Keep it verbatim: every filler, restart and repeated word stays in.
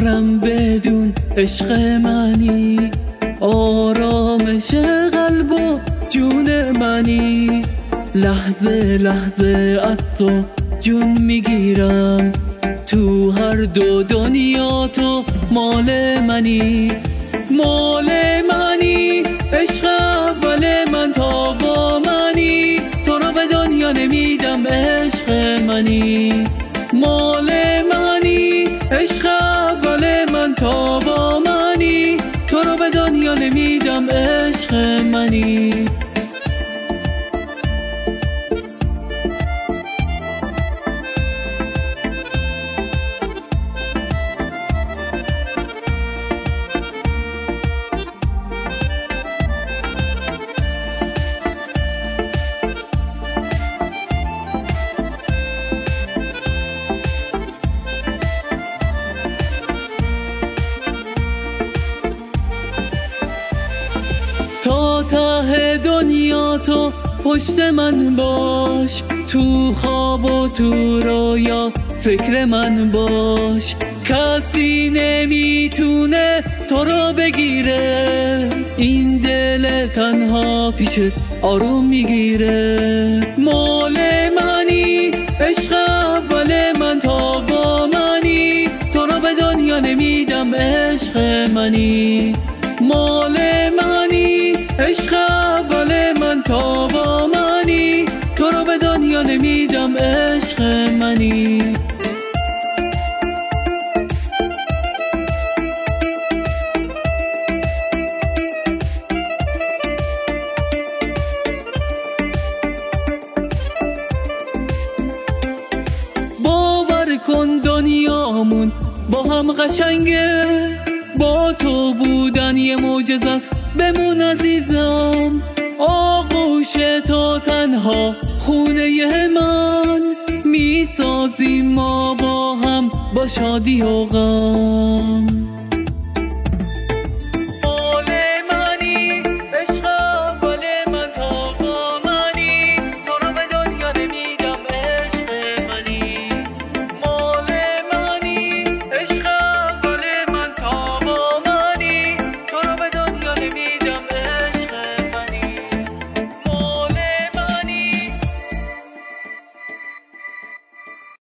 ندارم بدون عشق منی، آرامش قلب و جون منی. لحظه لحظه از تو جون میگیرم، تو هر دو دنیا تو مال منی، مال منی. عشق اول من تا با منی، تو رو به دنیا نمیدم عشق منی، مال منی. عشق اول من تا با منی، تو رو به دنیا نمیدم عشق منی. تا ته دنیا تو پشت من باش، تو خواب و تو رویا فکر من باش. کسی نمیتونه تو رو بگیره، این دل تنها پیشت آروم میگیره. مال منی، عشق اول من تا با منی، تو رو به دنیا نمیدم عشق منی، مال منی. عشق اول من تا با منی، تو رو به دنیا نمیدم عشق منی. باور کن دنیامون با هم قشنگه، با تو بودن یه معجزه است، بمون عزیزم. آغوش تو تنها خونه من، میسازیم ما با هم با شادی و غم.